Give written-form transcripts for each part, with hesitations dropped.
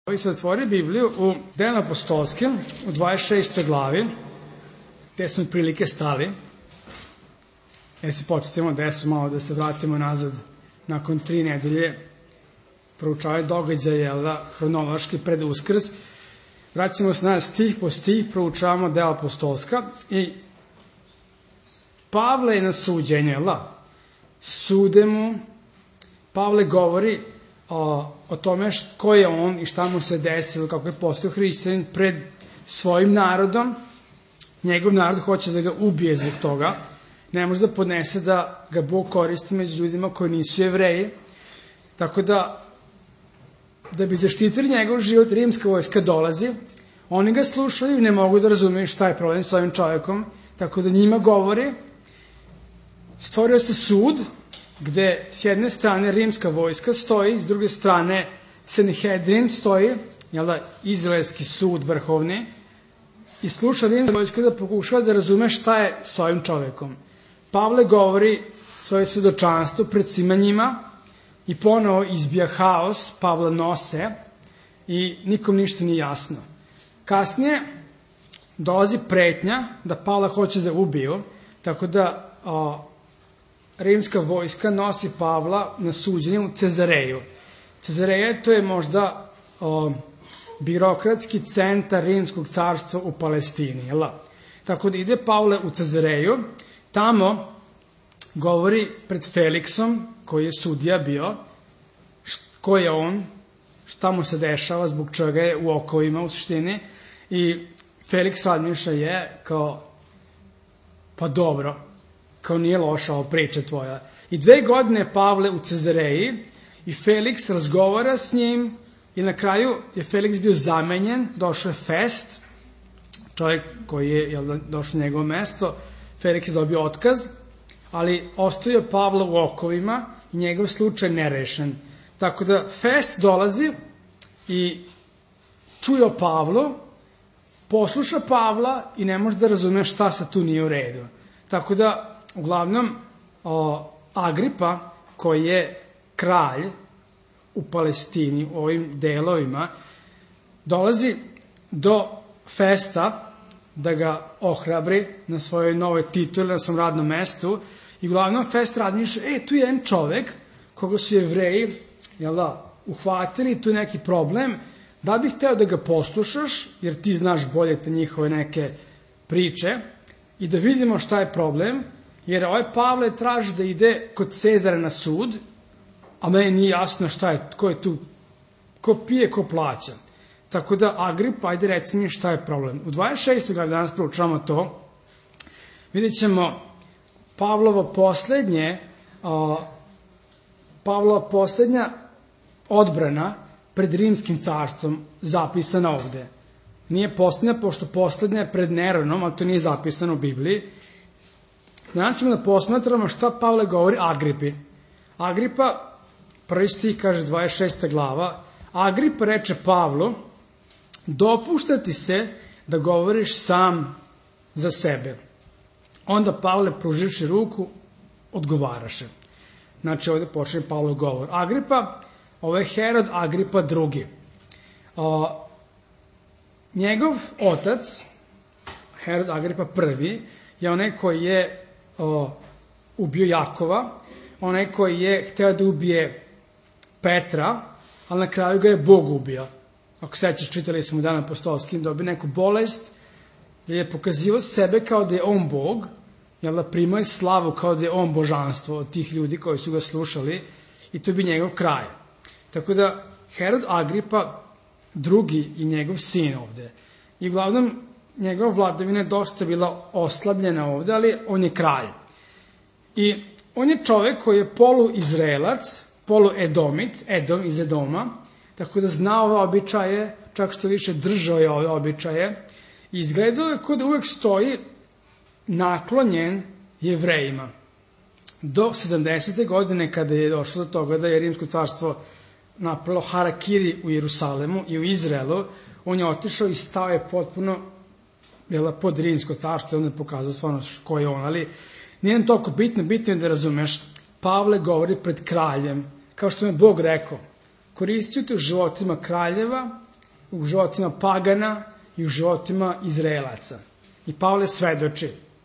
Koji se otvori Bibliju u Delima apostolskim, u 26. glavi, gde smo prilike stali. Se podsjetimo malo da se vratimo nazad nakon 3 nedelje proučavaju događaje, hronološki pred Uskrs. Vraćamo se na stih po stih, proučavamo Dela apostolska i Pavle je na suđenju, sude mu. Pavle govori o tome ko je on i šta mu se desilo, kako je postao hrišćanin pred svojim narodom. Njegov narod hoće da ga ubije zbog toga. Ne može da podnese da ga Bog koristi među ljudima koji nisu Jevreji. Tako da bi zaštitili njegov život, rimska vojska dolazi. Oni ga slušaju i ne mogu da razumeju šta je problem s ovim čovjekom. Tako da njima govori. Stvorio se sud gde s jedne strane rimska vojska stoji, s druge strane Sanhedrin stoji, izraelski sud vrhovni, i sluša rimska vojska da pokušava da razume šta je s ovim čovjekom. Pavle govori svoje svedočanstvo pred svima njima i ponovo izbija haos, Pavla nose i nikom ništa nije jasno. Kasnije dolazi pretnja da Pavla hoće da ubiju, tako da rimska vojska nosi Pavla na suđenje u Cezareju. Cezareja to je možda birokratski centar rimskog carstva u Palestini. Tako da ide Pavle u Cezareju, tamo govori pred Feliksom, koji je sudija bio, ko je on, šta mu se dešava, zbog čega je u okovima u suštini, i Feliks razmišlja kao, pa dobro, kao nije loša ova priča tvoja. I 2 godine Pavle u Cezareji i Feliks razgovara s njim i na kraju je Feliks bio zamenjen, došao je Fest, čovjek koji je došao na njegovo mesto. Feliks je dobio otkaz, ali ostavio Pavla u okovima i njegov slučaj nerešen. Tako da Fest dolazi i čuje o Pavlu, posluša Pavla i ne može da razume šta se tu nije u redu. Tako da uglavnom, Agripa, koji je kralj u Palestini, u ovim delovima, dolazi do Festa da ga ohrabri na svojoj novoj tituli, na svom radnom mestu, i uglavnom Fest razmišlja, tu je jedan čovek koga su Jevreji uhvatili, tu je neki problem, da bih hteo da ga poslušaš, jer ti znaš bolje te njihove neke priče, i da vidimo šta je problem, jer ovaj Pavle traži da ide kod Cezara na sud, a meni nije jasno šta je, ko je tu, ko pije, ko plaća. Tako da, Agripa, ajde reci mi šta je problem. U 26. glavi danas proučavamo to, vidjet ćemo Pavlova poslednja odbrana pred rimskim carstvom, zapisana ovde. Nije poslednja, pošto poslednja je pred Neronom, ali to nije zapisano u Bibliji. Danas ćemo da posmatramo šta Pavle govori Agripi. Agripa, prvi stih kaže 26. glava, Agripa reče Pavlu, dopušta ti se da govoriš sam za sebe. Onda Pavle, pruživši ruku, odgovaraše. Znači ovde počne Pavlov govor. Agripa, ovo je Herod Agripa II. Njegov otac, Herod Agripa I, je onaj koji je ubio Jakova, onaj koji je hteo da ubije Petra, ali na kraju ga je Bog ubio. Ako sećaš, čitali smo u Delima apostolskim, dobio neku bolest, gde je pokazivao sebe kao da je on Bog, primao je slavu kao da je on božanstvo od tih ljudi koji su ga slušali, i to bi njegov kraj. Tako da Herod Agripa II i njegov sin ovde. I uglavnom njegova vladavina je dosta bila oslabljena ovde, ali on je kralj. I on je čovek koji je polu-Izraelac, polu-Edomit, Edom iz Edoma, tako da zna ove običaje, čak što više držao je ove običaje, i izgledao je kod uvek stoji naklonjen Jevrejima. Do 70. godine, kada je došlo do toga da je Rimsko carstvo napravilo harakiri u Jerusalemu i u Izraelu, on je otišao i stao je potpuno pod Rimsko carstvo, i onda je pokazao stvarno ko je on, ali nije nam toliko bitno je da razumeš, Pavle govori pred kraljem, kao što je Bog rekao, koristit ću te u životima kraljeva u životima pagana i u životima Izraelaca. I Pavle svedoči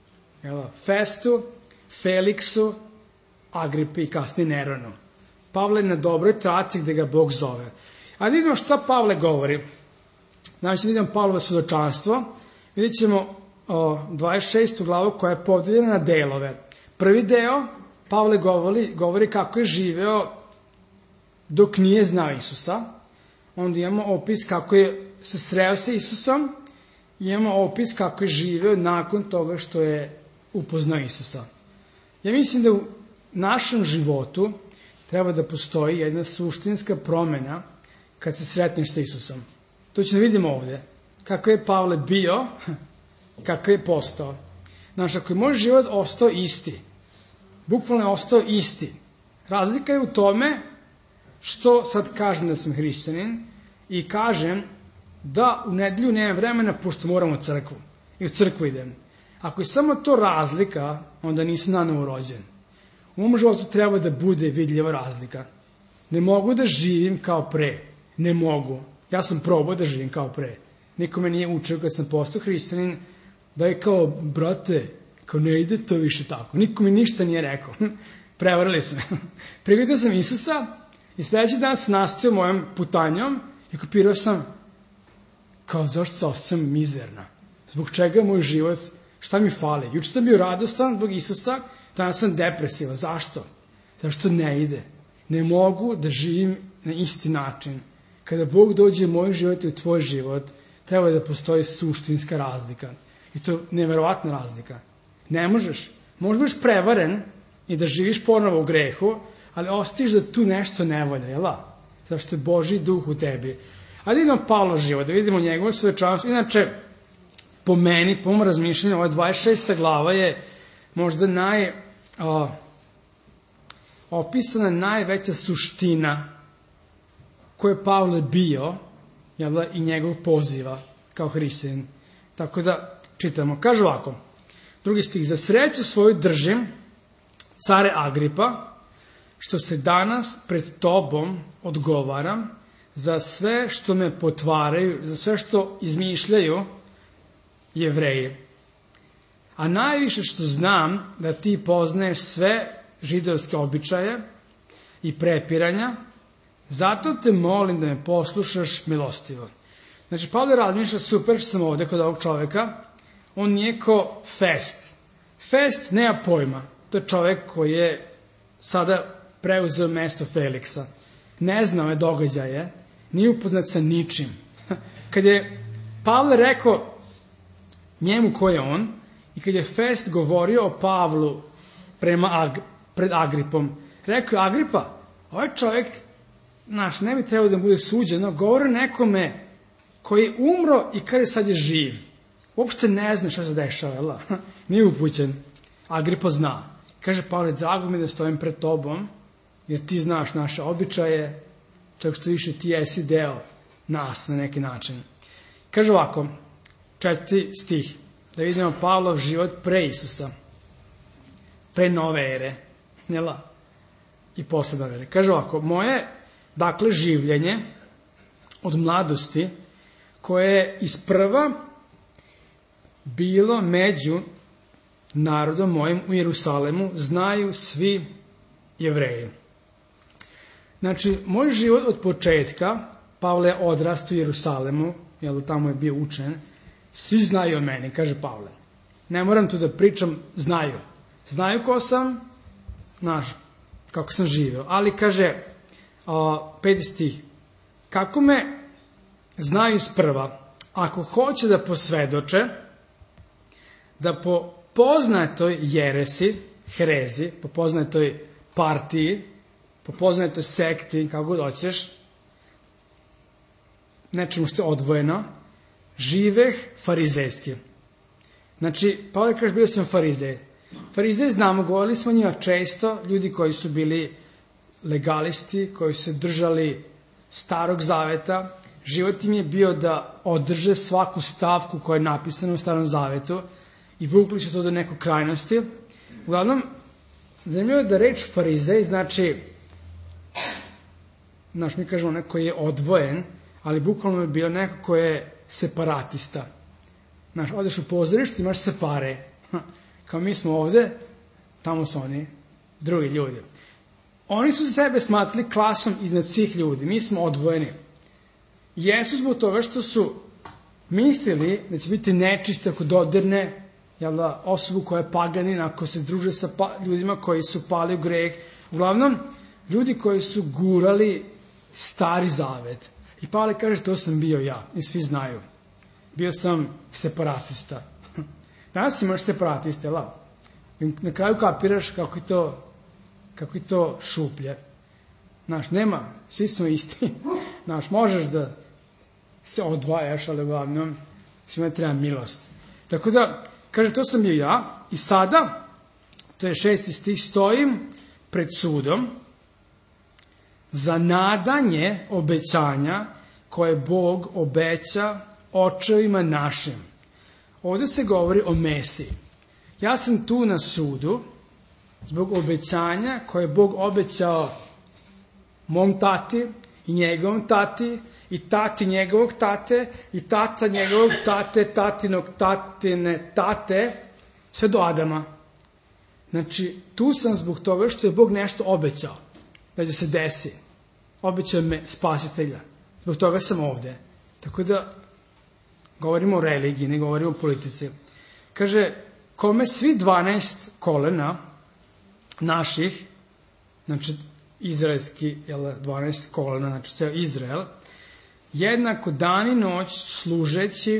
Festu, Feliksu, Agripi i kasnije Neronu. Pavle je na dobroj traci gde ga Bog zove. A vidimo šta Pavle govori. Znači, vidimo Pavlovo svedočanstvo. Vidjet ćemo 26. glavu koja je podeljena na delove. Prvi deo, Pavle govori kako je živeo dok nije znao Isusa. Onda imamo opis kako je se sreo sa Isusom. Imamo opis kako je živeo nakon toga što je upoznao Isusa. Ja mislim da u našem životu treba da postoji jedna suštinska promena kad se sretneš sa Isusom. To ćemo vidimo ovde. Kako je Pavle bio, kako je postao. Znači, ako je moj život ostao isti, bukvalno je ostao isti, razlika je u tome što sad kažem da sam hrišćanin i kažem da u nedelju nemam vremena pošto moram u crkvu. I u crkvu idem. Ako je samo to razlika, onda nisam nanovo rođen. U mom životu treba da bude vidljiva razlika. Ne mogu da živim kao pre. Ne mogu. Ja sam probao da živim kao pre. Niko me nije učio kad sam postao hrišćanin da je kao, brate, kao ne ide to više tako. Niko mi ništa nije rekao. Prevarili su me. Prihvatio sam Isusa i sledeći dan se nastavio mojom putanjom i kopirao sam kao zašto se osjećam mizerna. Zbog čega je moj život, šta mi fali? Juče sam bio radostan zbog Isusa, danas sam depresivan. Zašto? Zašto ne ide. Ne mogu da živim na isti način. Kada Bog dođe u moj život i u tvoj život, treba da postoji suštinska razlika. I to je neverovatna razlika. Ne možeš. Možeš biti prevaren i da živiš ponovo u grehu, ali ostiš da tu nešto ne volja, jel da? Zašto je Božji duh u tebi. Ali idemo Pavlov život, da vidimo njegovo svedočanstvo. Inače, po meni, po mom razmišljanju, ova 26. glava je možda opisana najveća suština koje je Pavle bio, jel da, i njegov poziva kao hrišćanin. Tako da čitamo. Kaže ovako, drugi stih, za sreću svoju držim, care Agripa, što se danas pred tobom odgovaram za sve što me potvaraju, za sve što izmišljaju Jevreji. A najviše što znam da ti poznaješ sve židovske običaje i prepiranja, zato te molim da me poslušaš milostivo. Znači, Pavle razmišlja, super što sam ovde kod ovog čoveka, on nije ko Fest. Fest nema pojma, to je čovek koji je sada preuzeo mesto Feliksa. Ne zna ove događaje, nije upoznat sa ničim. Kad je Pavle rekao njemu ko je on, i kad je Fest govorio o Pavlu pred Agripom, rekao je, Agripa, ovaj čovek, ne bi trebao da bude suđeno, govori nekome koji je umro i kada sad je živ. Uopšte ne zna šta se dešava, jel? Nije upućen. Agripa zna. Kaže Pavle, drago mi da stojim pred tobom, jer ti znaš naše običaje, čak što više ti jesi deo nas na neki način. Kaže ovako, 4. stih, da vidimo Pavlov život pre Isusa, pre nove ere, jel? I posle nove ere. Kaže ovako, moje, dakle, življenje od mladosti, koje je isprva bilo među narodom mojim u Jerusalemu, znaju svi Jevreji. Znači, moj život od početka, Pavle je odrastao u Jerusalemu, jer tamo je bio učen, svi znaju o meni, kaže Pavle. Ne moram tu da pričam, znaju. Znaju ko sam, znaš, kako sam živeo. Ali, kaže, 5. stih, kako me znaju isprva, ako hoće da posvedoče, da po poznatoj jeresi, herezi, po poznatoj partiji, po poznatoj sekti, kako god hoćeš, nečemu što je odvojeno, živeh farizejski. Znači, Pavle kaže, bio sam farizej. Farizej znamo, govorili smo njima često, ljudi koji su bili legalisti, koji su se držali starog zaveta, život im je bio da održe svaku stavku koja je napisana u starom zavetu i vukli su to do nekog krajnosti. Uglavnom, zanimljivo je da reč farizej znači mi kažemo neko je odvojen, ali bukvalno je bio neko ko je separatista. Znaš, odeš u pozorište, imaš separe. Kao mi smo ovde, tamo su oni, drugi ljudi. Oni su sebe smatrali klasom iznad svih ljudi. Mi smo odvojeni. Jesu zbog toga što su mislili da će biti nečiste ako dodirne osobu koja je paganin, ako se druže sa ljudima koji su pali u greh. Uglavnom, ljudi koji su gurali Stari Zavet. I Pavle kaže, to sam bio ja. I svi znaju. Bio sam separatista. Danas imaš separatiste, na kraju kapiraš kako je to šuplje. Znaš, nema, svi smo isti. Znaš, možeš da se odvajaš, ali uglavnom svima treba milost. Tako da, kaže, to sam bio ja i sada, to je 6. stih, stojim pred sudom za nadanje obećanja koje Bog obeća očevima našim. Ovde se govori o Mesiji. Ja sam tu na sudu zbog obećanja koje je Bog obećao mom tati i njegovom tati i tati njegovog tate i tata njegovog tate, tatinog tatine tate, sve do Adama. Znači, tu sam zbog toga što je Bog nešto obećao da će se desi. Obećao me spasitelja. Zbog toga sam ovde. Tako da govorimo o religiji, ne govorimo o politici. Kaže, kome svi 12 kolena naših, znači izraelski, 12 kolena, znači ceo Izrael, jednako dan i noć služeći,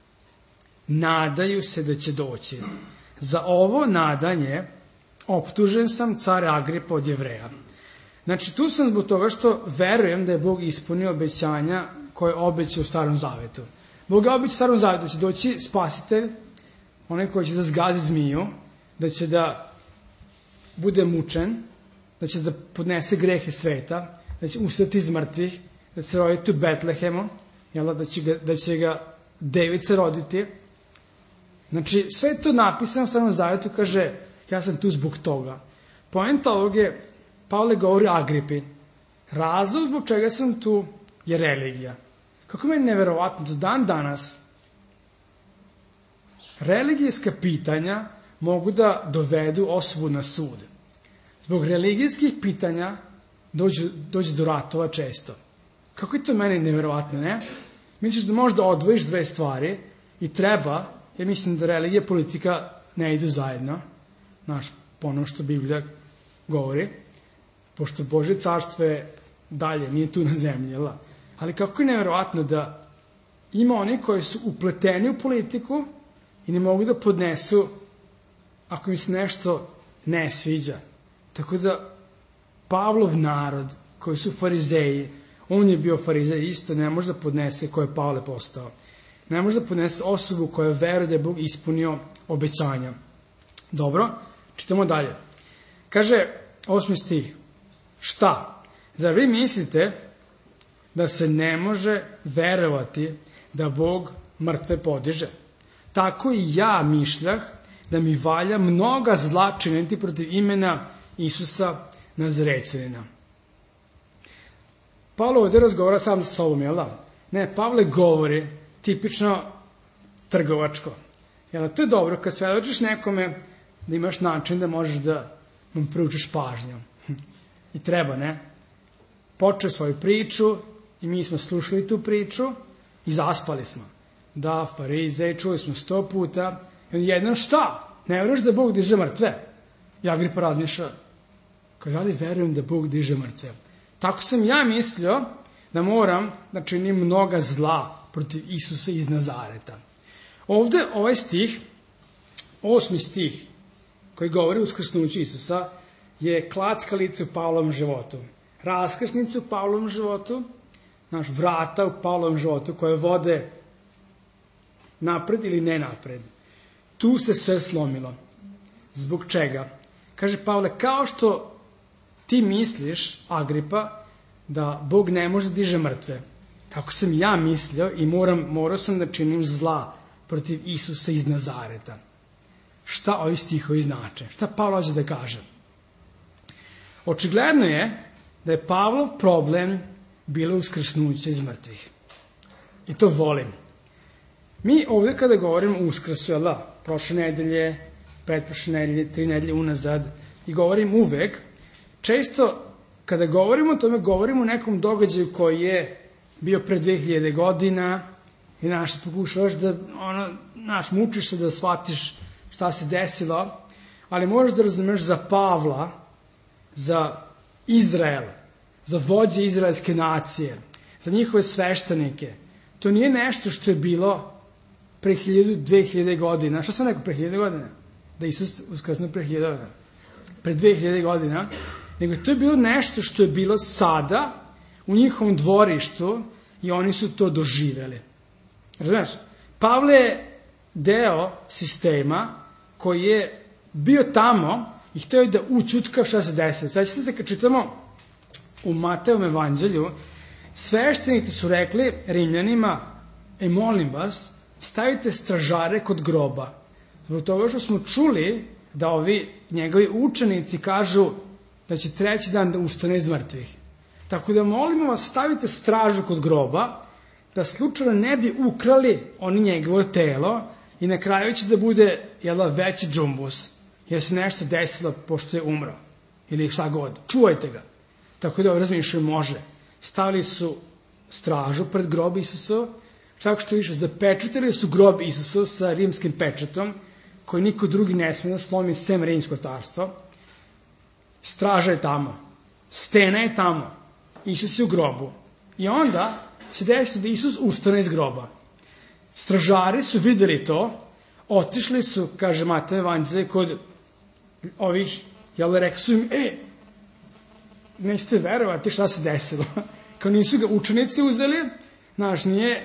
nadaju se da će doći. Za ovo nadanje optužen sam car Agripa od Jevreja. Znači, tu sam zbog toga što verujem da je Bog ispunio obećanja koje obeća u Starom Zavetu. Bog je obećao u Starom Zavetu da će doći spasitelj, onaj koji će da zgazi zmiju, da će da bude mučen, da će da podnese grehe sveta, da će ustati iz mrtvih, da će se roditi u Betlehemu, da će ga devica roditi. Znači, sve je to napisano u Starom Zavetu, kaže, ja sam tu zbog toga. Poenta ovog je, Pavle govori Agripi, razlog zbog čega sam tu je religija. Kako meni neverovatno, do dan danas religijska pitanja mogu da dovedu osobu na sud. Zbog religijskih pitanja dođe do ratova često. Kako je to meni neverovatno, ne? Misliš da možda odvojiš dve stvari i treba, jer mislim da religija i politika ne idu zajedno, znaš, po ono što Biblija govori, pošto Božje carstvo je dalje, nije tu na zemlji, jel? Ali kako je neverovatno da ima oni koji su upleteni u politiku i ne mogu da podnesu ako im se nešto ne sviđa. Tako da Pavlov narod, koji su farizeji, on je bio farizej isto, ne može da podnese ko je Pavle postao. Ne može da podnese osobu koja veruje da je Bog ispunio obećanja. Dobro, čitamo dalje. Kaže 8. stih, šta? Zar vi mislite da se ne može verovati da Bog mrtve podiže? Tako i ja mišljah da mi valja mnoga zla činiti protiv imena Isusa Nazarećanina. Pavle ovdje razgovara sam sa sobom, jel da? Ne, Pavle govori tipično trgovačko. Jel da? To je dobro, kad svedočiš nekome da imaš način da možeš da mu pručiš pažnju. I treba, ne? Počeo svoju priču i mi smo slušali tu priču i zaspali smo. Da, farizej, čuli smo 100 puta. I on jednom šta? Ne veruješ da Bog diže mrtve? I Agripa razmišlja. Kao ja li verujem da Bog diže mrtve? Tako sam ja mislio da moram da činim mnoga zla protiv Isusa iz Nazareta. Ovde ovaj stih, 8. stih, koji govori o uskrsnuću Isusa, je klackalica u Pavlovom životu. Raskrsnica u Pavlovom životu, naš vrata u Pavlovom životu koje vode napred ili ne napred. Tu se sve slomilo. Zbog čega? Kaže Pavle, kao što ti misliš, Agripa, da Bog ne može da diže mrtve, tako sam ja mislio i morao sam da činim zla protiv Isusa iz Nazareta. Šta ovi stihovi znače? Šta Pavlo hoće da kaže? Očigledno je da je Pavlov problem bilo uskrsnuće iz mrtvih. I to volim. Mi ovde kada govorimo o Uskrsu, prošle nedelje, pretprošle nedelje, 3 nedelje unazad, i govorim uvek, često kada govorimo o tome, govorimo o nekom događaju koji je bio pre 2000 godina i pokušavaš da, mučiš se da shvatiš šta se desilo, ali možeš da razumeš za Pavla, za Izrael, za vođe izraelske nacije, za njihove sveštenike. To nije nešto što je bilo pre 2000 godina. Šta sam rekao pre 1000 godina? Da Isus uskrsnuo pre 1000 godina. Pre 2000 godina. Nego to je bilo nešto što je bilo sada u njihovom dvorištu i oni su to doživeli. Razumeš? Pavle je deo sistema koji je bio tamo i hteo je da učutka šta se desilo. Sad ćete se kad čitamo u Mateovom evanđelju, sveštenici su rekli Rimljanima, molim vas, stavite stražare kod groba. Zbog toga što smo čuli da ovi njegovi učenici kažu da će 3. dan da ustane iz mrtvih. Tako da molimo vas, stavite stražu kod groba, da slučajno ne bi ukrali oni njegovo telo i na kraju će da bude veći džumbus, jer se nešto desilo pošto je umro. Ili šta god. Čuvajte ga. Tako da razmišljaju može. Stavili su stražu pred grob Isusu, čak što više zapečatili su grob Isusu sa rimskim pečatom, koji niko drugi ne smije da slomi sem rimsko carstvo. Straža je tamo. Stena je tamo. Isus je u grobu. I onda se desilo da Isus ustane iz groba. Stražari su videli to, otišli su, kaže Matej evanđelje, kod ovih, rekli su im, nećete verovati šta se desilo. Kao nisu ga učenici uzeli, nije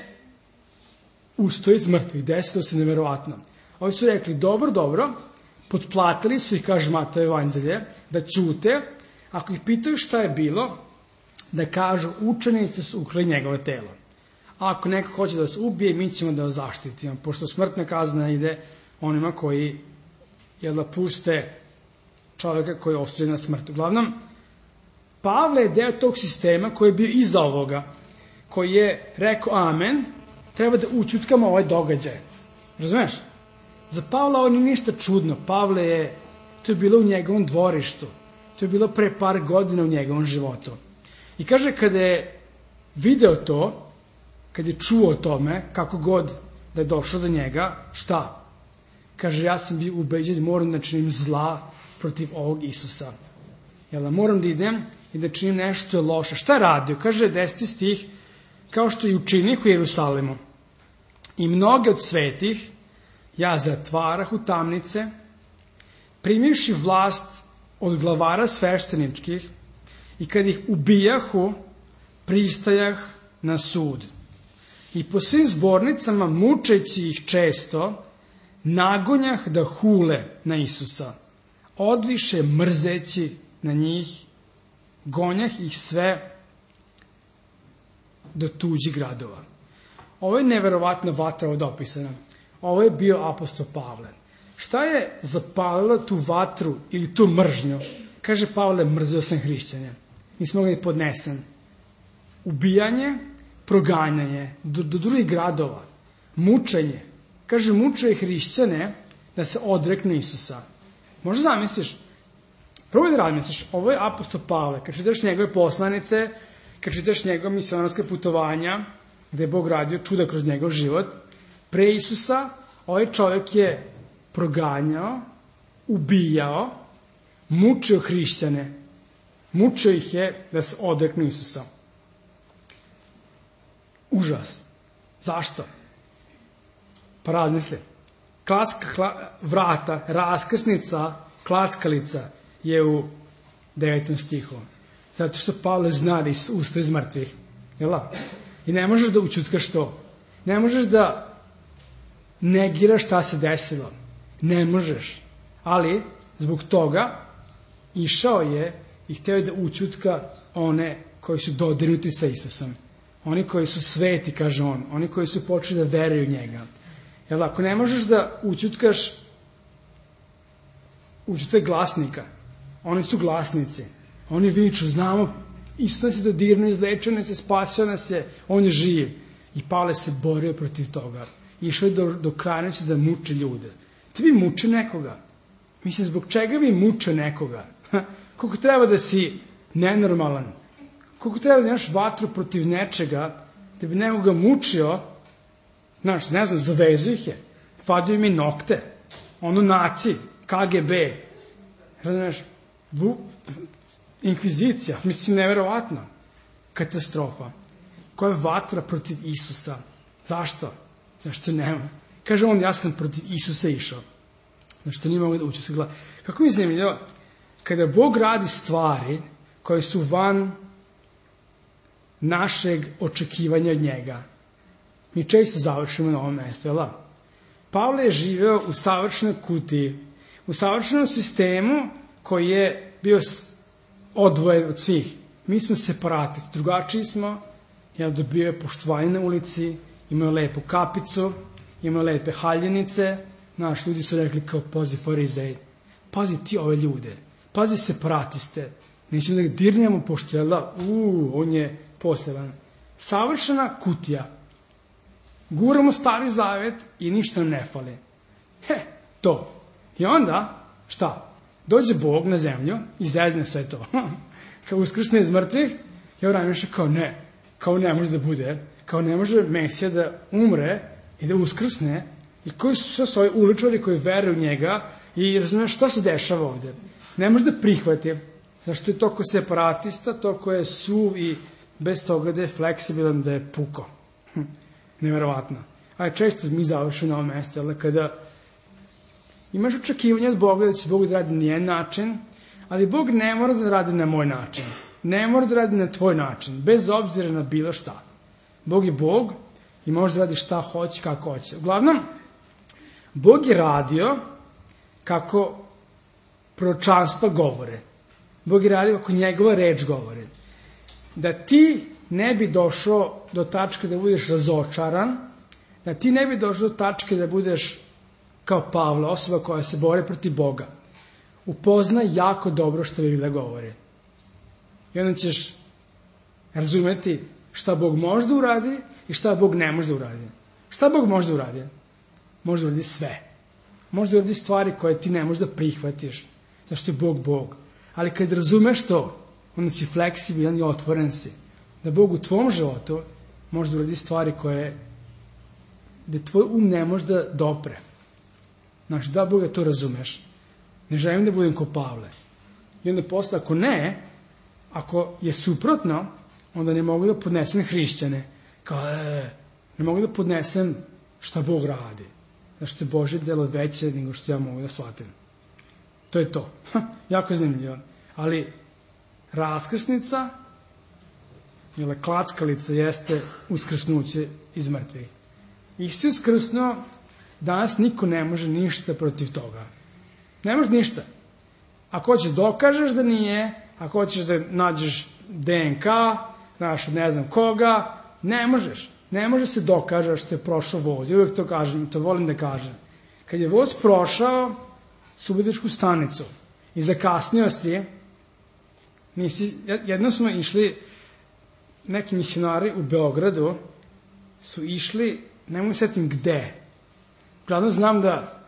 ustao iz mrtvih, desilo se neverovatno. Ovi su rekli, dobro, potplatili su ih, kaže Matej evanđelje, da ćute, ako ih pitaju šta je bilo, da kažu učenici su ukrali njegovo telo. A ako neko hoće da vas ubije, mi ćemo da vas zaštitimo, pošto smrtna kazna ide onima koji puste čovjeka koji je osuđen na smrt. Uglavnom, Pavle je deo tog sistema koji je bio iza ovoga, koji je rekao amen, treba da učutkamo ovaj događaj. Razumeš? Za Pavla ovo nije ništa čudno. To je bilo u njegovom dvorištu. To je bilo pre par godina u njegovom životu. I kaže, kada je video to, kad je čuo o tome, kako god da je došlo do njega, šta? Kaže, ja sam bio ubeđen, moram da činim zla protiv ovog Isusa. Moram da idem i da činim nešto loše. Šta je radio? Kaže, 10. stih, kao što i učinih u Jerusalimu. I mnoge od svetih ja zatvarah u tamnice, primivši vlast od glavara svešteničkih, i kad ih ubijahu, pristajah na sud. I po svim zbornicama, mučeći ih često, nagonjah da hule na Isusa. Odviše mrzeći na njih, gonjah ih sve do tuđih gradova. Ovo je neverovatna vatra ovdje opisana. Ovo je bio apostol Pavle. Šta je zapalilo tu vatru ili tu mržnju? Kaže Pavle, mrzeo sam hrišćane. Nismo mogli podnesen. Ubijanje, proganjanje do drugih gradova, mučenje. Kaže, mučuje hrišćane da se odreknu Isusa. Možda zamisliš, probaj da razmisliš, ovo je apostol Pavle, kad čitaš njegove poslanice, kad čitaš njegove misionarske putovanja, gde je Bog radio čuda kroz njegov život, pre Isusa, ovaj čovjek je proganjao, ubijao, mučio hrišćane, mučio ih je da se odreknu Isusa. Užas. Zašto? Pa razmisli. Vrata, raskrsnica, klackalica je u 9. stihu. Zato što Pavle zna da ustao iz mrtvih. I ne možeš da učutkaš to. Ne možeš da negiraš šta se desilo. Ne možeš. Ali, zbog toga, išao je i hteo je da učutka one koji su dodirnuti sa Isusom. Oni koji su sveti, kaže on. Oni koji su počeli da veruju njega. Ako ne možeš da učutkaš glasnika, oni su glasnici. Oni viču, znamo, Isus nas je dodirnuo, izlečio nas je, spasio nas je, on je živ. I Pavle se borio protiv toga. Išao je do krajnosti da muče ljude. Ti vi muče nekoga. Mislim, zbog čega vi muče nekoga? Koliko treba da si nenormalan? Koliko treba da imaš vatru protiv nečega da bi nekoga mučio? Znaš, ne znam, zavezu ih je. Vadio mi nokte. Ono naci, KGB. Znaš, inkvizicija. Mislim, neverovatno. Katastrofa. Koja je vatra protiv Isusa? Zašto? Zašto nema? Kaže on, ja sam protiv Isusa išao. Zašto nije mogu da ući u glavu? Kako mi zanimljivo? Kada Bog radi stvari koje su van našeg očekivanja od njega, mi često završimo na ovom mestu, jel' da? Pavle je živeo u savršenoj kutiji, u savršenom sistemu koji je bio odvojen od svih. Mi smo separatisti, drugačiji smo, ja dobio je poštovanje na ulici, imao lepu kapicu, imao lepe haljenice, naši ljudi su rekli kao pazi farizej, pazi ti ove ljude, pazi separatiste, nećemo da ga dirnemo pošto je on je poseban. Savršena kutija. Guramo Stari Zavet i ništa nam ne fali. To. I onda, šta? Dođe Bog na zemlju i zezne sve to. Kao uskrsne iz mrtvih, ja razmišljam kao ne može da bude, kao ne može Mesija da umre i da uskrsne, i koji su sve ovi uličari koji veruju u njega i razumiješ šta se dešava ovde. Ne može da prihvati, zašto je toliko separatista, toliko je suv i bez toga da je fleksibilan, da je puko. Neverovatno. A često mi završimo na ovom mjestu, ali kada imaš očekivanje od Boga da će Bog da radi na njen način, ali Bog ne mora da radi na moj način. Ne mora da radi na tvoj način, bez obzira na bilo šta. Bog je Bog i može da radi šta hoće, kako hoće. Uglavnom, Bog je radio kako proročanstva govore. Bog je radio kako njegova reč govore. Da ti ne bi došao do tačke da budeš razočaran, da ti ne bi došao do tačke da budeš kao Pavle, osoba koja se bori protiv Boga. Upoznaj jako dobro što Biblija govori. I onda ćeš razumeti šta Bog može da uradi i šta Bog ne može da uradi. Šta Bog može da uradi? Može da uradi sve. Može da uradi stvari koje ti ne možeš da prihvatiš. Zašto je Bog Bog. Ali kad razumeš to, onda si fleksibilan i otvoren si. Da Bog u tvom životu može da uradi stvari koje da tvoj ne može da dopre. Znači, da Boga to razumeš. Ne želim da budem ko Pavle. I onda posle, ako je suprotno, onda ne mogu da podnesem hrišćane. Kao, ne mogu da podnesem šta Bog radi. Zašto je Božje delo veće nego što ja mogu da shvatim. To je to. Jako zanimljivo. Ali raskrsnica ili klackalica jeste uskrsnuće iz mrtvih. Isus je uskrsnuo, danas niko ne može ništa protiv toga. Ne može ništa. Ako hoćeš dokažeš da nije, ako hoćeš da nađeš DNK, znaš, ne znam koga, ne možeš. Ne može se dokaže što je prošao voz. I uvijek to kažem, to volim da kažem. Kad je voz prošao Subotičku stanicu i zakasnio si, jednom smo išli, neki misionari u Beogradu su išli, ne mogu setim gde. Uglavnom znam da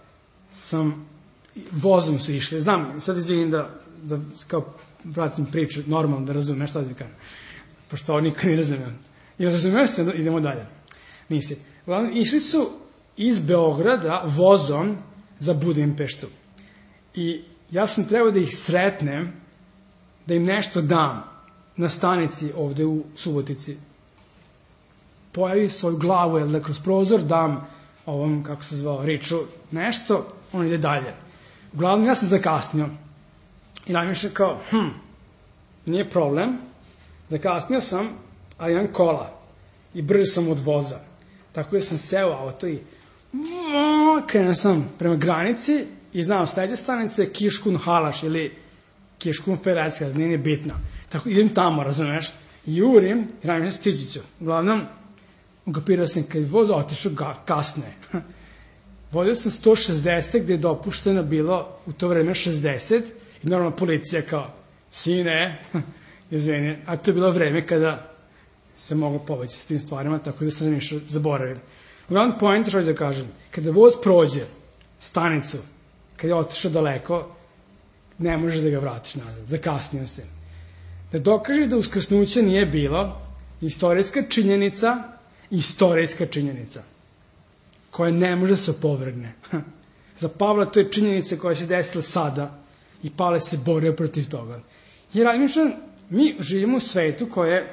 vozom su išli, znam, sad izvinim da kao vratim priču, normalno da razumeš šta da kažem, pošto ovo niko ne razumije. Ili razumiješ se, idemo dalje. Nisi. Uglavnom, išli su iz Beograda vozom za Budimpeštu. I ja sam trebao da ih sretnem, da im nešto dam na stanici ovde u Subotici. Pojavi svoju glavu, da kroz prozor dam ovom, kako se zvao, Riču, nešto, on ide dalje. Uglavnom, ja sam zakasnio. I najmišljam kao, nije problem, zakasnio sam, ali imam kola i brže sam od voza. Tako da sam seo u auto i krenuo sam prema granici i znam, sledeća stanica je Kiškun Halaš ili Kiškun Federacija, nije bitno. Tako idem tamo, razumeš, jurim i radim stičiću. Uglavnom, ukapirao sam kad je voz otišao kasne. Vozio sam 160 gde je dopušteno bilo u to vreme 60 i normalno policija kao, sine, izvini, a to je bilo vreme kada se moglo poveći s tim stvarima, tako da se ne više zaboravili. Uglavnom, pojenta što ću da kažem, kada voz prođe stanicu, kada je otišao daleko, ne možeš da ga vratiš nazad, zakasnio se. Da dokažeš da uskrsnuće nije bilo, istorijska činjenica, koja ne može da se opovrgne. Za Pavla to je činjenica koja se desila sada i Pavle se borio protiv toga. Jer mi živimo u svetu koje je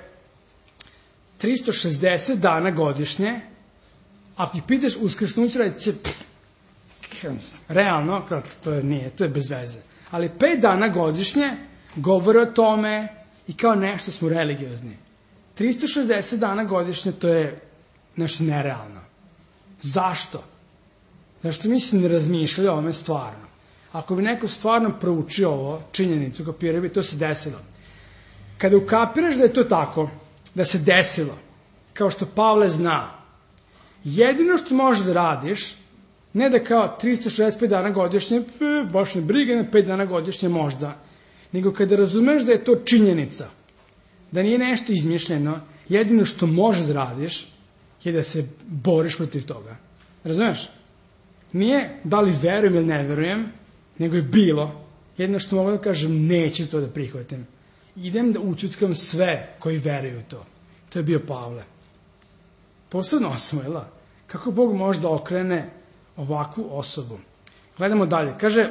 360 dana godišnje, ako ih pitaš uskrsnuće, reći realno, to je bez veze. Ali 5 dana godišnje govore o tome i kao nešto smo religiozni. 360 dana godišnje to je nešto nerealno. Zašto? Zašto mi se ne razmišljali o ovome stvarno? Ako bi neko stvarno proučio ovo, činjenicu, kapirao bi, to se desilo. Kada ukapiraš da je to tako, da se desilo, kao što Pavle zna, jedino što možeš da radiš, ne da kao 365 dana godišnje, baš ne briga, na 5 dana godišnje možda, nego kada razumeš da je to činjenica, da nije nešto izmišljeno, jedino što možeš da radiš je da se boriš protiv toga. Razumeš? Nije da li verujem ili ne verujem, nego je bilo. Jedino što mogu da kažem, neću to da prihvatim. Idem da ućutkam sve koji veruju u to. To je bio Pavle. Posebno osoba, jel da? Kako Bog može da okrene ovakvu osobu? Gledamo dalje. Kaže,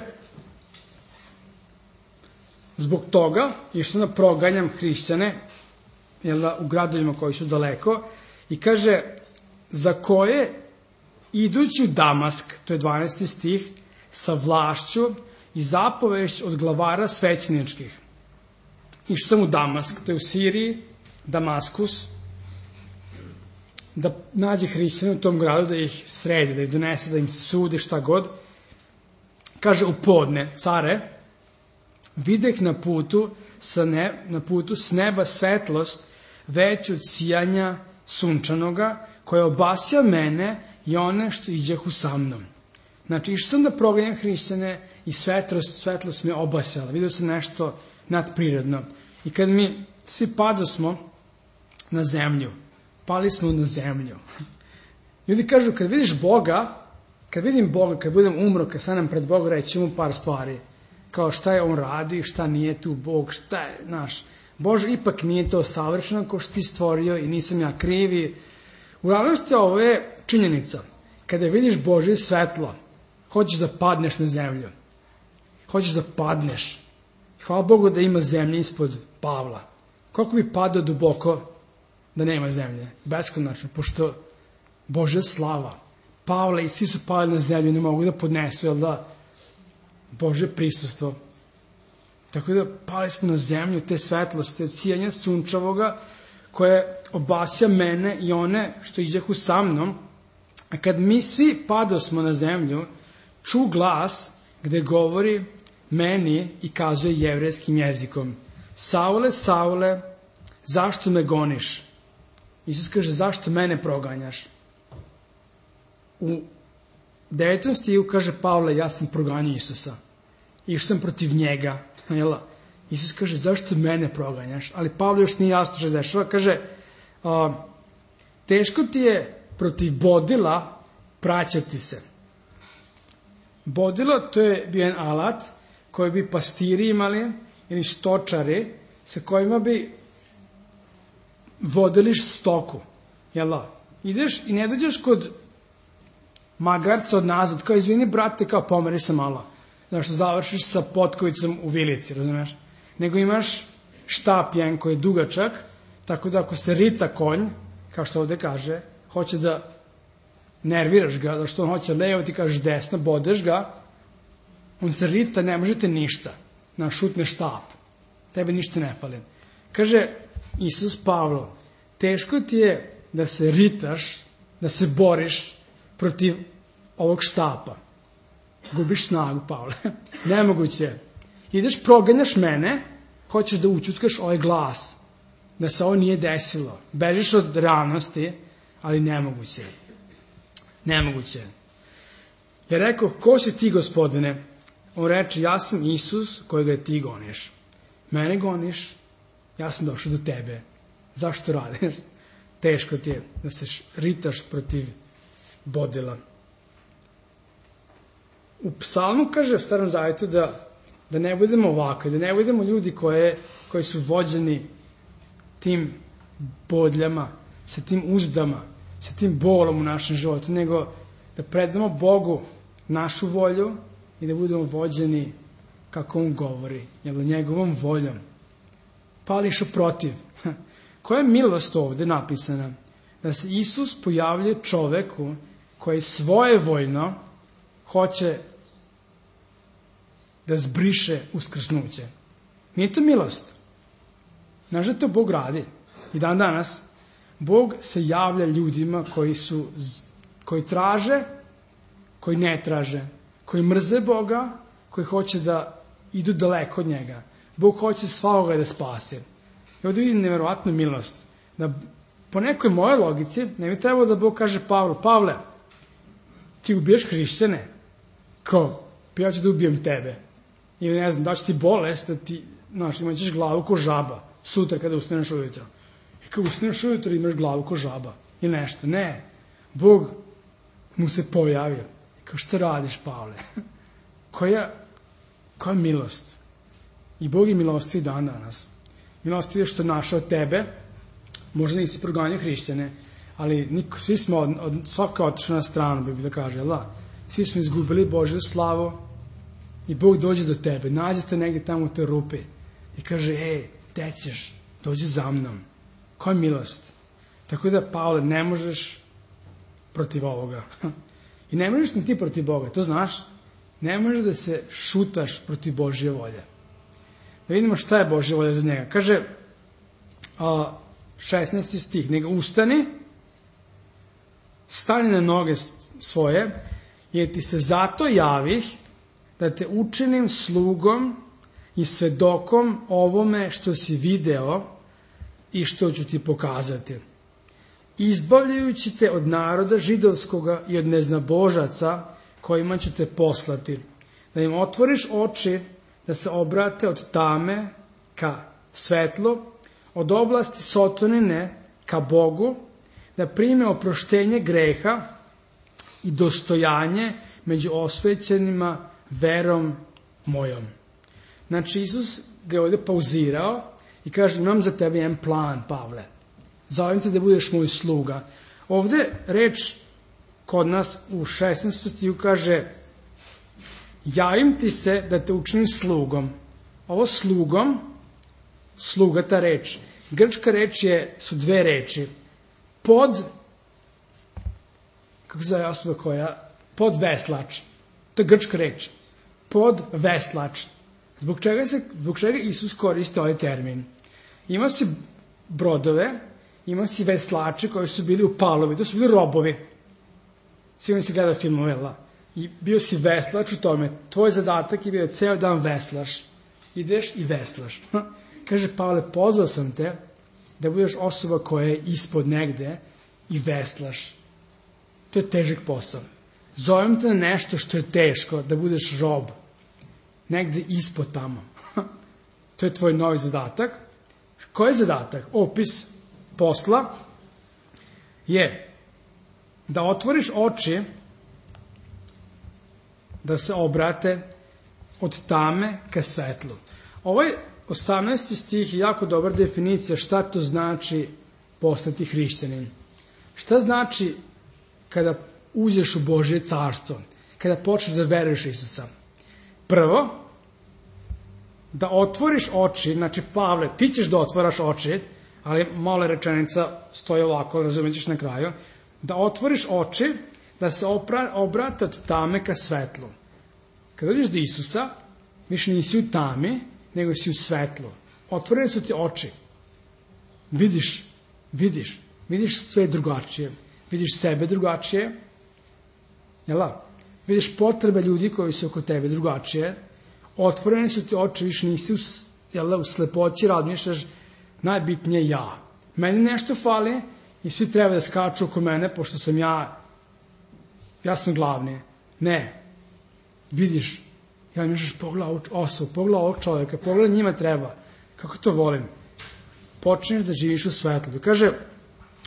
zbog toga, išao da proganjam hrišćane, jel da, u gradovima koji su daleko, i kaže, za koje idući u Damask, to je 12. stih, sa vlašću i zapovešću od glavara svećeničkih. Išao sam u Damask, to je u Siriji, Damaskus, da nađe hrišćane u tom gradu, da ih sredi, da ih donese, da im se sudi, šta god. Kaže, u podne, care, videh na putu s neba svetlost veću od sijanja sunčanoga, koja obasja mene i one što iđehu sa mnom. Znači, išao sam da proganjam hrišćane i svetlost me obasjala. Vidio sam nešto nadprirodno. I kad mi svi padosmo na zemlju, pali smo na zemlju. Ljudi kažu, kad vidiš Boga, kad vidim Boga, kad budem umro, kad stanem pred Boga, reći mu par stvari. Kao šta je on radi, šta nije tu Bog, šta je, znaš. Bože, ipak nije to savršeno ko što ti stvorio i nisam ja krivi. U realnosti ovo je činjenica. Kada vidiš Božje svetlo, hoćeš da padneš na zemlju. Hoćeš da padneš. Hvala Bogu da ima zemlje ispod Pavla. Koliko bi padao duboko da nema zemlje? Beskonačno, pošto Božja slava. Pavle i svi su pali na zemlju, ne mogu da podnesu, jel da? Božje prisustvo. Tako da pali smo na zemlju te svetlosti od sijanja sunčavoga koje obasja mene i one što iđehu sa mnom. A kad mi svi padosmo na zemlju, ču glas gde govori meni i kazuje jevrejskim jezikom: Saule, Saule, zašto me goniš? Isus kaže, zašto mene proganjaš? U 9. stihu kaže Pavle, ja sam proganjao Isusa. Išao sam protiv njega. Isus kaže, zašto mene proganjaš? Ali Pavle još nije jasno što se dešava. Kaže, teško ti je protiv bodila praćati se. Bodilo, to je bio jedan alat koji bi pastiri imali ili stočari sa kojima bi vodili stoku. Ideš i ne dođeš kod magarca od nazad, kao izvini brate, kao pomeri se malo. Znaš, završiš sa potkovicom u vilici, razumeš? Nego imaš štap jedan koji je dugačak, tako da ako se rita konj, kao što ovde kaže, hoće da nerviraš ga, da što on hoće levo, ti kažeš desno, bodeš ga, on se rita, ne možete ništa. Šutne štap. Tebe ništa ne fali. Kaže Isus Pavlo, teško ti je da se ritaš, da se boriš protiv ovog štapa. Gubiš snagu, Pavle. Nemoguće. Ideš, proganjaš mene, hoćeš da učutkaš ovaj glas, da se ovo nije desilo. Bežiš od realnosti, ali nemoguće. Nemoguće. Ja rekao, ko si ti, Gospodine? On reče, ja sam Isus kojega ti goniš. Mene goniš, ja sam došao do tebe. Zašto radiš? teško ti je da se ritaš protiv bodila. U psalmu kaže u Starom Zavetu da ne budemo ovakvi, da ne budemo ljudi koji su vođeni tim bodljama, sa tim uzdama, sa tim bolom u našem životu, nego da predamo Bogu našu volju i da budemo vođeni kako On govori, jer njegovom voljom. Pavle išao protiv. Koja je milost ovde napisana? Da se Isus pojavljuje čoveku koji svojevoljno hoće da zbriše uskrsnuće. Nije to milost. Znaš da to Bog radi. I dan danas Bog se javlja ljudima koji traže, koji ne traže, koji mrze Boga, koji hoće da idu daleko od njega. Bog hoće svakoga da spase. I ovdje vidim nevjerovatnu milost. Da po nekoj mojoj logici ne bi trebalo da Bog kaže Pavlu, Pavle, ti ubiješ hrišćane? Kao, ja ću da ubijem tebe. Ili ne znam, daću ti bolest da ti, znaš, imat ćeš glavu ko žaba sutra kada ustaneš ujutro. I kada ustaneš ujutro imaš glavu ko žaba. Ili nešto. Ne. Bog mu se pojavio. I kao, šta radiš, Pavle? Koja milost? I Bog je milostiv dan danas. Milostiv je što je našao tebe. Možda nisi proganjao hrišćane, ali svi smo svaka otišla na stranu, bi da kaže, jel da? Svi smo izgubili Božju slavu i Bog dođe do tebe, nađe te negdje tamo u toj rupi i kaže, gde ćeš? Dođi za mnom. Koja milost? Tako da, Pavle, ne možeš protiv ovoga. I ne možeš ni ti protiv Boga, to znaš? Ne možeš da se šutaš protiv Božje volje. Da vidimo šta je Božja volja za njega. Kaže, 16. stih, nego ustani, stani na noge svoje, jer ti se zato javih da te učinim slugom i svedokom ovome što si video i što ću ti pokazati. Izbavljajući te od naroda židovskoga i od neznabožaca kojima ću te poslati, da im otvoriš oči, da se obrate od tame ka svetlu, od oblasti sotonine ka Bogu, da prime oproštenje greha i dostojanje među osvećenima verom mojom. Znači, Isus ga je ovdje pauzirao i kaže, imam za tebe jedan plan, Pavle. Zovem te da budeš moj sluga. Ovdje reč kod nas u 16. stihu kaže, javim ti se da te učinim slugom. Ovo slugom, sluga ta reč. Grčka reč su dve reči. Kako se zove osoba koja? Podveslač. To je grčka reč. Podveslač. Zbog čega Isus koristi ovaj termin? Imao si brodove, imao si veslače koji su bili u palovi, to su bili robovi. Sigurno si gledao filmove, i bio si veslač u tome. Tvoj zadatak je bio ceo dan veslaš. Ideš i veslaš. Kaže, Pavle, pozvao sam te da budeš osoba koja je ispod negde i veslaš. To je težak posao. Zovem te na nešto što je teško, da budeš rob. Negde ispod tamo. To je tvoj novi zadatak. Koji je zadatak? Opis posla je da otvoriš oči, da se obrate od tame ka svetlu. Ovaj 18. stih je jako dobra definicija šta to znači postati hrišćanin. Šta znači kada uđeš u Božje carstvo, kada počneš da veruješ Isusa? Prvo, da otvoriš oči, znači Pavle, ti ćeš da otvaraš oči, ali mala rečenica stoji ovako, razumjet ćeš na kraju, da otvoriš oči, da se obrate od tame ka svetlu. Kada dođeš do Isusa, više nisi u tami, nego si u svetlu. Otvorene su ti oči. Vidiš sve drugačije. Vidiš sebe drugačije. Vidiš potrebe ljudi koji su oko tebe drugačije. Otvorene su ti oči, više nisi u slepoći, razmišljaš, najbitnije ja. Meni nešto fali i svi treba da skaču oko mene, pošto sam ja sam glavni. Ne. Vidiš, misliš, pogledaj osobu, pogledaj ovog čovjeka, pogledaj njima treba. Kako to volim? Počneš da živiš u svetlu. Kaže,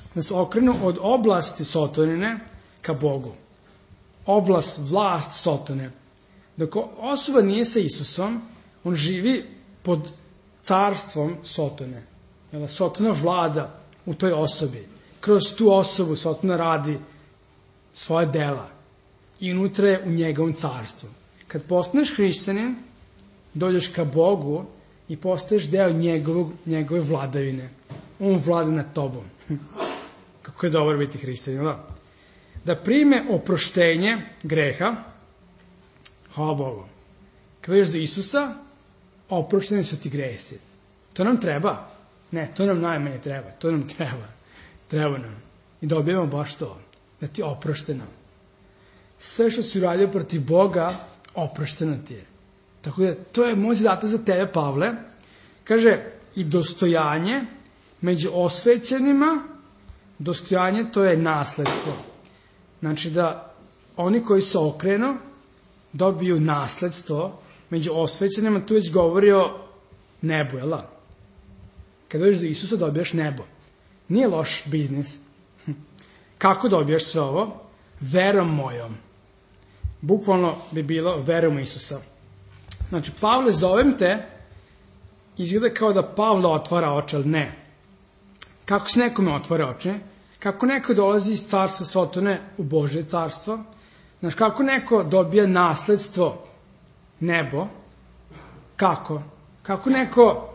da se okrenu od oblasti Sotonine ka Bogu. Oblast, vlast Sotone. Dok osoba nije sa Isusom, on živi pod carstvom Sotone. Sotona vlada u toj osobi. Kroz tu osobu Sotona radi svoje dela i unutra je u njegovom carstvu. Kad postaneš hrišćanin, dođeš ka Bogu i postaješ deo njegove vladavine. On vlada nad tobom. Kako je dobro biti hrišćanin, da prime oproštenje greha, hvala Bogu. Kad dođeš do Isusa, oprošteni su ti gresi. To nam treba? Ne, to nam najmanje treba. To nam treba. Treba nam. I dobijemo baš to. Da ti je oprošteno. Sve što si uradio protiv Boga, oprošteno ti je. Tako da, to je moj zadatak za tebe, Pavle. Kaže, i dostojanje među osvećenima, dostojanje to je nasledstvo. Znači da oni koji se okrenu dobiju nasledstvo među osvećenima, tu već govori o nebu, jel da? Kad dođeš do Isusa dobijaš nebo. Nije loš biznis. Kako dobijaš sve ovo? Verom mojom. Bukvalno bi bilo verom u Isusa. Znači, Pavle, zovem te, izgleda kao da Pavle otvara oči, ali ne. Kako se nekome otvara oči? Kako neko dolazi iz carstva Sotone u Božje carstvo? Znači, kako neko dobija nasledstvo nebo? Kako? Kako neko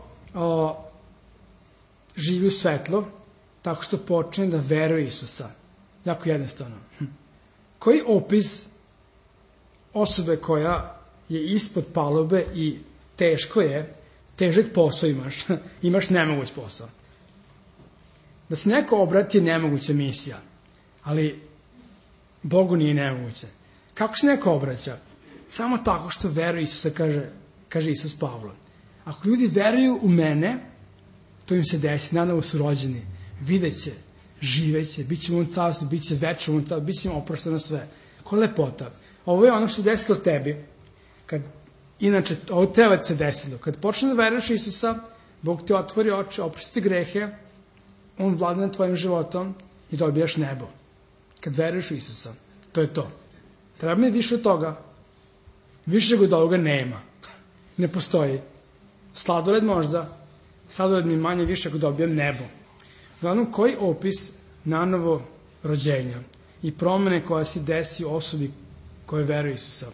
živi u svetlo? Tako što počne da veruje Isusa. Jako jednostavno. Koji opis osobe koja je ispod palube i teško je, težak posao imaš, imaš nemoguć posao. Da se neko obrati je nemoguća misija, ali Bogu nije nemoguće. Kako se neko obraća? Samo tako što veruje Isusa, kaže Isus Pavlo. Ako ljudi veruju u mene, to im se desi, nanovo su rođeni, videće, živeće, bit će u ovom carstvu, bit će večno u ovom carstvu, bit će im oprošteno sve. Ko lepota. Ovo je ono što se desilo tebi. Inače, ovo treba da se desilo. Kad počne da veruješ Isusa, Bog te otvori oči, oprosti grehe, on vlada nad tvojim životom i dobijaš nebo. Kad veruješ u Isusa, to je to. Treba mi više od toga. Više od ovoga nema. Ne postoji. Sladoled možda. Sladoled mi manje više ako dobijem nebo. Uglavnom, koji opis nanovo rođenja i promene koja se desi u osobi koja veruje Isusa.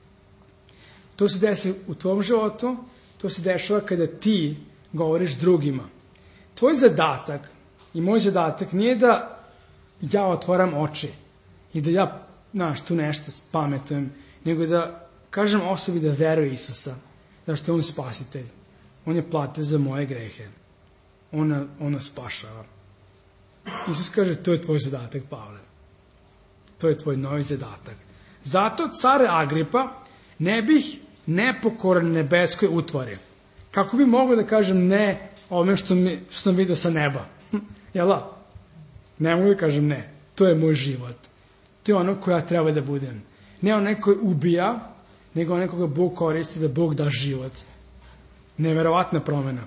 To se desi u tvom životu, to se dešava kada ti govoriš drugima. Tvoj zadatak i moj zadatak nije da ja otvaram oči i da ja, tu nešto pametujem, nego da kažem osobi da veruje Isusa, zašto je on spasitelj. On je platio za moje grehe. Ona spašava. Isus kaže, to je tvoj zadatak, Pavle. To je tvoj novi zadatak. Zato, care Agripa, ne bih nepokoran nebeskoj utvari. Kako bi mogao da kažem ne ovome što sam vidio sa neba? Jel da? Ne mogu da kažem ne. To je moj život. To je ono koja treba da budem. Ne onaj koji ubija, nego onaj koga Bog koristi da Bog da život. Neverovatna promena.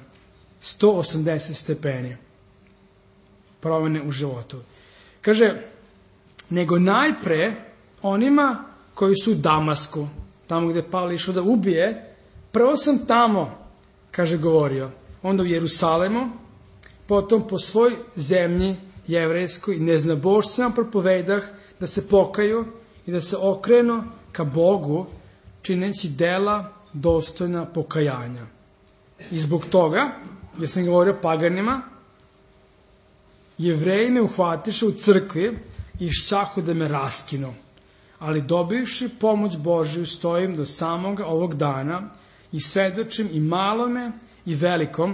180 stepeni promene u životu. Kaže, nego najpre onima koji su u Damasku, tamo gde je Pavle išao da ubije, prvo sam tamo, kaže, govorio, onda u Jerusalemu, potom po svoj zemlji jevrejskoj neznabošcima propovedah da se pokaju i da se okrenu ka Bogu, čineći dela dostojna pokajanja. I zbog toga, jer sam govorio paganima, Jevreji me uhvatiše u crkvi i šćahu da me raskinu. Ali dobivši pomoć Božiju stojim do samoga ovog dana i svedočim i malome i velikom,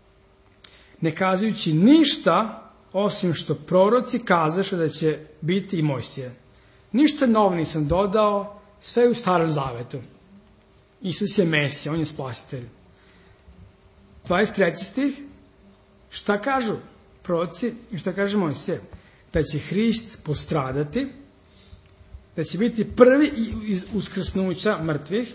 ne kazujući ništa osim što proroci kazaše da će biti i Mojsije. Ništa novo nisam dodao, sve je u Starom Zavetu. Isus je Mesija, on je spasitelj. 23. stih, šta kažu proroci i šta kaže Mojsije? Da će Hrist postradati, da će biti prvi iz uskrsnuća mrtvih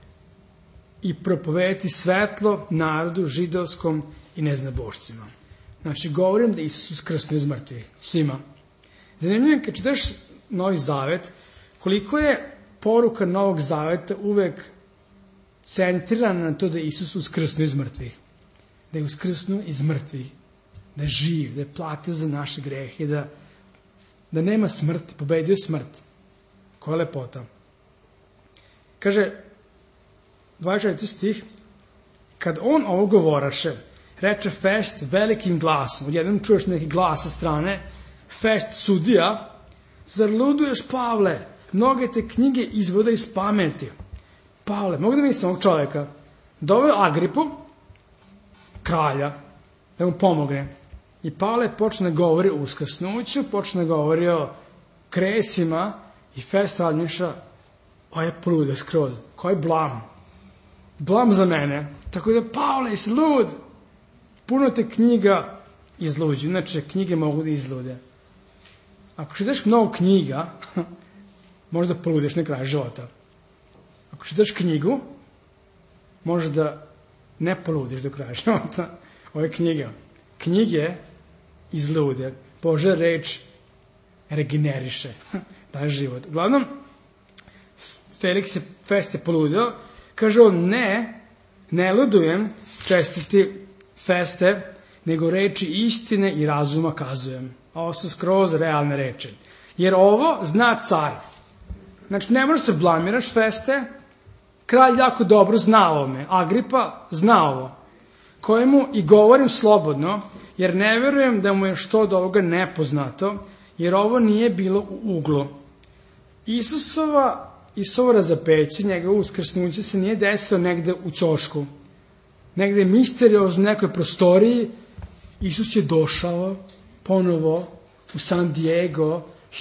i propovedati svetlo narodu židovskom i neznabošcima. Znači, govorim da Isus uskrsnuo iz mrtvih. Svima. Zanimljivo je kad čitaš Novi Zavet, koliko je poruka Novog Zaveta uvek centrirana na to da je Isus uskrsnuo iz mrtvih. Da je uskrsnuo iz mrtvih. Da je živ, da je platio za naše grehe, da nema smrti, pobedio smrt. Koja lepota. Kaže, 24. stih, kad on ovo govoraše, reče Fest velikim glasom. Odjednom čuješ neki glas sa strane, Fest sudija, zar luduješ, Pavle? Mnoge te knjige izvode iz pameti. Pavle, mogu da mislim ovog čovjeka, doveo Agripu, kralja, da mu pomogne. I Pavle počne da govori o uskrsnuću, počne da govori o kresima i Fest razmišlja, ovo je poludio skroz, koji je blam. Blam za mene. Tako da, Pavle, jesi lud? Puno te knjiga izluđu. Inače, knjige mogu da izlude. Ako čitaš mnogo knjiga, možda poludiš na kraju života. Ako čitaš knjigu, možda ne poludiš do kraja života. Ovo je knjiga. Knjige izlude. Božja reč regeneriše. Daje život. Uglavnom, Fest je poludio. Kaže on, ne ludujem, čestiti Feste, nego reči istine i razuma kazujem. Ovo su skroz realne reči. Jer ovo zna car. Znači, ne možeš se blamiraš, Feste. Kralj jako dobro zna ovome. Agripa zna ovo. Kojemu i govorim slobodno, jer ne verujem da mu je što od ovoga nepoznato, jer ovo nije bilo u uglu. Isusovo razapeće, njegovo uskrsnuće se nije desilo negde u ćošku. Negde misteriozno u nekoj prostoriji Isus je došao ponovo u San Diego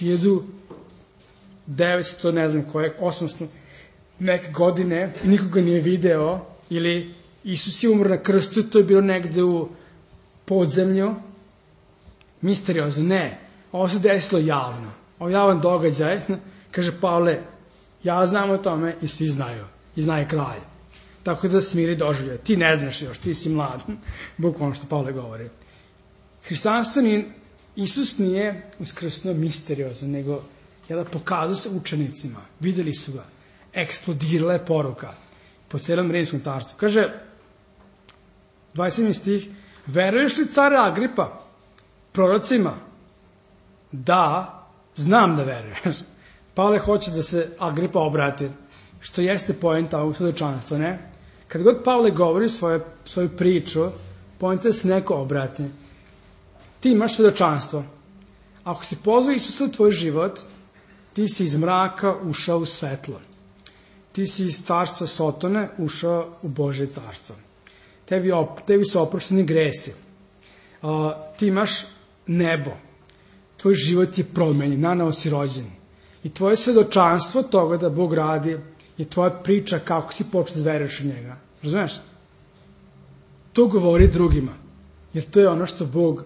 1900, ne znam koje, 800 neke godine, nikoga nije video, ili Isus je umro na krstu i to je bilo negde u podzemlju. Misteriozno, ne. Ovo se desilo javno. Ovo je javan događaj. Kaže Pavle, ja znam o tome i svi znaju. I zna i kralj. Tako da smiri doživlja. Ti ne znaš još, ti si mlad. Bukvalno što Pavle govori. Hrišćanstvo Isus nije uskrsnuo misteriozno, nego pokazao se učenicima. Videli su ga. Eksplodirala je poruka po celom rimskom carstvu. Kaže, 27. stih, veruješ li, care Agripa, prorocima? Da, znam da veruješ. Pavle hoće da se Agripa obrati, što jeste poenta ovog svedočanstva, ne? Kad god Pavle govori svoju priču, poenta je da se neko obrati. Ti imaš svedočanstvo. Ako si pozvao Isusa u tvoj život, ti si iz mraka ušao u svetlo. Ti si iz carstva Sotone ušao u Božje carstvo. Tebi su oprošteni gresi. Ti imaš nebo. Tvoj život je promenjen, nanovo si rođen. I tvoje svedočanstvo toga da Bog radi je tvoja priča kako si počeo da veruješ u njega. Razumeš? To govori drugima. Jer to je ono što Bog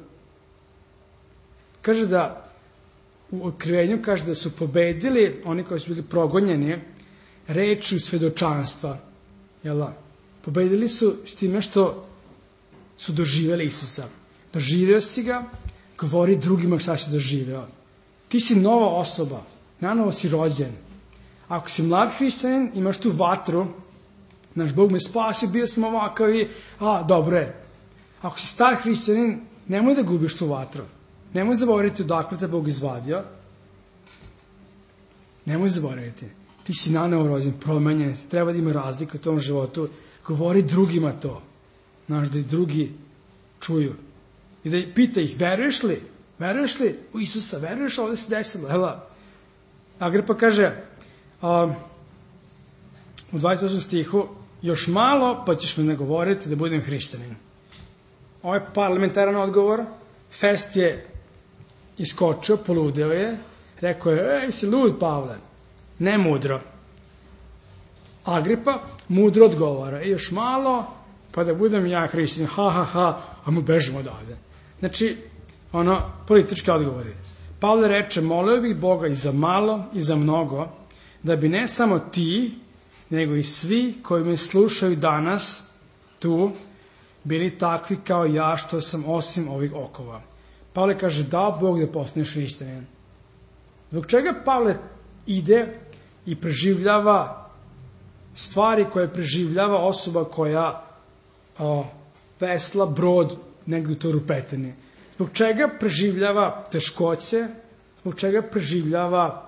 kaže da u Otkrivenju kaže da su pobedili oni koji su bili progonjeni rečju svedočanstva. Jel da? Pobedili su s time što su doživjeli Isusa. Doživio si ga, govori drugima šta si doživeo. Ti si nova osoba, nanovo si rođen. Ako si mlad hrišćanin, imaš tu vatru, naš Bog me spasio, bio sam ovakav i, dobro je. Ako si star hrišćanin, nemoj da gubiš tu vatru. Nemoj zaboraviti odakle te Bog izvadio. Nemoj zaboraviti. Ti si nanovo rođen, promenjen, treba da ima razlika u tom životu. Govori drugima to. Znaš, da i drugi čuju. I da pita ih, veruješ li? Veruješ li u Isusa? Veruješ ovde se desilo? Evo, Agripa kaže u 28. stihu, još malo pa ćeš me nagovoriti da budem hrišćanin. Ovo je parlamentaran odgovor. Fest je iskočio, poludeo je, rekao je, si lud, Pavle. Ne mudro. Agripa mudro odgovara. Još malo, pa da budem ja hrišćanin. A mu bežimo odavde. Znači, politički odgovori. Pavle reče, molio bih Boga i za malo i za mnogo, da bi ne samo ti, nego i svi koji me slušaju danas tu, bili takvi kao ja što sam osim ovih okova. Pavle kaže, dao Bog da postaneš hrišćanin. Zbog čega Pavle ide i preživljava stvari koje preživljava osoba koja vesla brod negdje u toj rupetini? Zbog čega preživljava teškoće? Zbog čega preživljava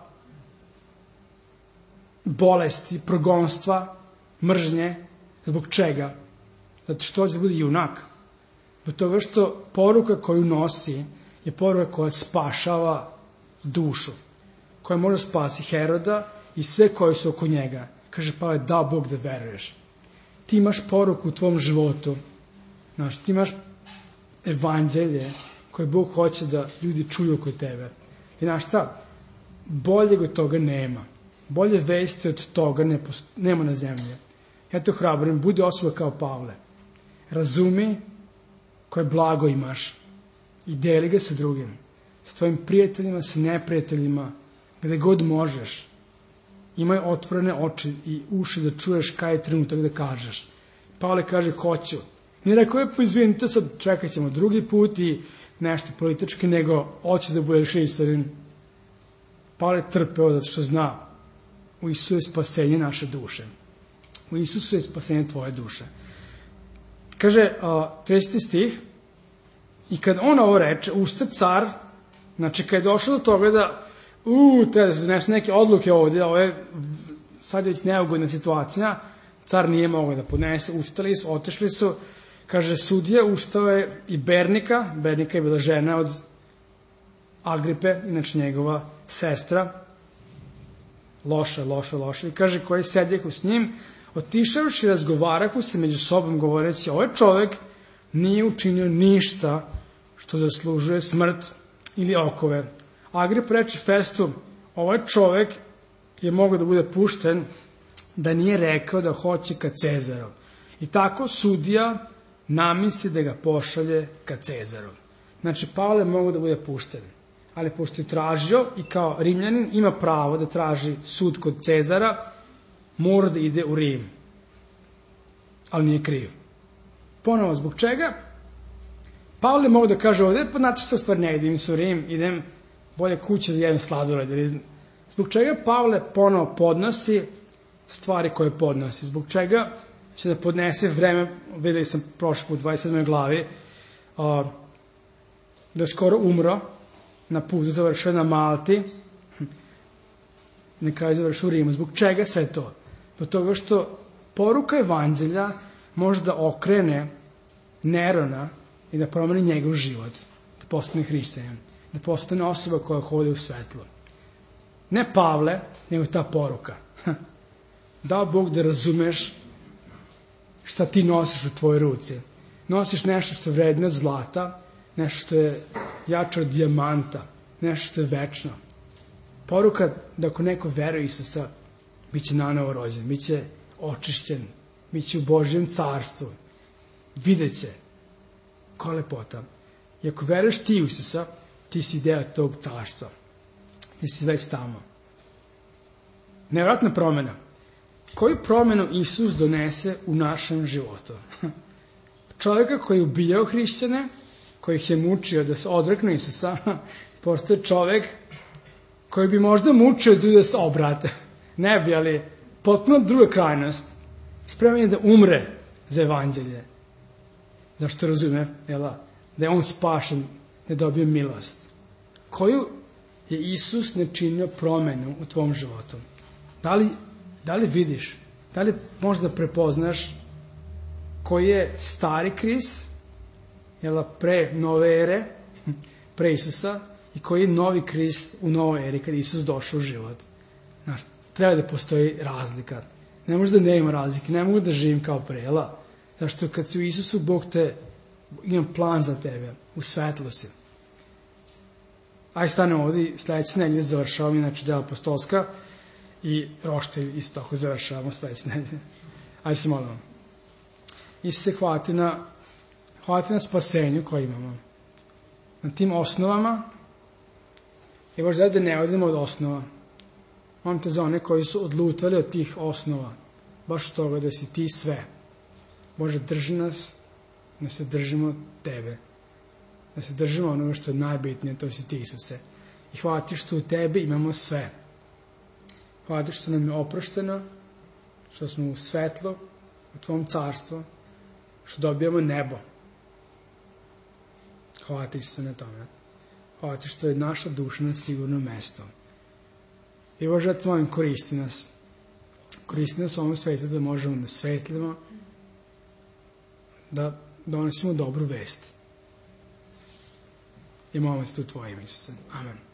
bolesti, progonstva, mržnje? Zbog čega? Zato što hoće da bude junak. Zbog toga što poruka koju nosi je poruka koja spašava dušu, koja može spasi Heroda i sve koji su oko njega. Kaže Pavle, da Bog da veruješ. Ti imaš poruku u tvom životu, znaš, ti imaš evanđelje koje Bog hoće da ljudi čuju oko tebe. I znaš šta, boljeg od toga nema. Bolje vesti od toga nema na zemlji. Ja te hrabrim, budi osoba kao Pavle. Razumi koje blago imaš i deli ga sa drugim. S tvojim prijateljima, sa neprijateljima, gde god možeš. Imaj otvorene oči i uši da čuješ kaj je trenutak da kažeš. Pavle kaže, hoću. Nije rekao, pa izvinite, sad čekat ćemo drugi put i nešto politički, nego hoće da budeš hrišćanin. Pavle trpeo zato što zna, u Isusu je spasenje naše duše. U Isusu je spasenje tvoje duše. Kaže, 30. stih, i kad on ovo reče, usta car, znači kad je došlo do toga da treba da se donesu neke odluke ovdje, ovo je sad je već neugodna situacija, car nije mogao da podnese, ustali su, otišli su, kaže, sudija ustao je i Bernika je bila žena od Agripe, inače njegova sestra, loša, i kaže, koji sedjehu s njim, otišavši razgovarahu se među sobom govoreći, ovaj čovek nije učinio ništa što zaslužuje smrt ili okove. Agrip reče Festu, ovaj čovek je mogao da bude pušten da nije rekao da hoće ka Cezaru. I tako sudija namisli da ga pošalje ka Cezaru. Znači, Pavle mogao da bude pušten, ali pošto je tražio i kao Rimljanin ima pravo da traži sud kod Cezara, mora da ide u Rim. Ali nije kriv. Ponovo, zbog čega? Pavle mogu da kaže ovde, pa znate što stvar ne idem u Rim, idem bolje kuće da jedem sladoled. Zbog čega Pavle ponovo podnosi stvari koje podnosi? Zbog čega će da podnese vreme, videli sam prošli put u 27. glavi, da je skoro umro, na putu završio na Malti, na kraju završio u Rimu. Zbog čega sve to? Zbog toga što poruka evanđelja može da okrene Nerona i da promeni njegov život, da postane hrišćanin, da postane osoba koja hodi u svetlo. Ne Pavle, nego ta poruka. Dao Bog da razumeš šta ti nosiš u tvojoj ruci. Nosiš nešto što je vredno od zlata, nešto što je jače od dijamanta, nešto što je večno. Poruka da ako neko veruje Isusa, bit će nanovo rođen, bit će očišćen, bit će u Božjem carstvu, vidjet će. Koja lepota. I ako veruješ ti u Isusa, ti si deo tog carstva. Ti si već tamo. Nevratna promena. Koju promenu Isus donese u našem životu? Čovjeka koji je ubijao hrišćane, koji ih je mučio da se odreknu Isusa, postoje čovjek koji bi možda mučio da se obrate. Ne bi, ali potpuno druga krajnost. Spreman je da umre za evanđelje. Zašto razume, da je on spašen, da je dobio milost. Koju je Isus načinio promenu u tvom životu? Da li vidiš? Da li možda prepoznaš koji je stari Krist, pre nove ere, pre Isusa, i koji je novi Krist u novoj eri, kada Isus došao u život? Znaš, treba da postoji razlika. Ne može da ne ima razlike, ne mogu da živim kao pre, zašto kad si u Isusu, Bog imam plan za tebe, u svetlosti. Aj stanemo ovdje i sledeće nedelje završavamo, inače dela apostolska, i roštilj isto tako završavamo sledeće nedelje. Aj se molimo. Isus se hvati na spasenju koje imamo. Na tim osnovama, i možda da ne odemo od osnova. Molim te za one koji su odlutali od tih osnova, baš od toga da si ti sve. Bože, drži nas da se držimo tebe, da se držimo onoga što je najbitnije, to si ti, Isuse. I hvala ti što u tebi imamo sve. Hvala ti što nam je oprošteno, što smo u svetlu, u tvom carstvu, što dobijamo nebo. Hvala ti, Isuse, na tome. Hvala ti što je naša duša na sigurno mesto. I Bože, ja te molim, koristi nas. Koristi nas u ovom svetu da možemo da svetlimo, da donosimo dobru vest. I molimo te tu tvoje ime, Isuse. Amen.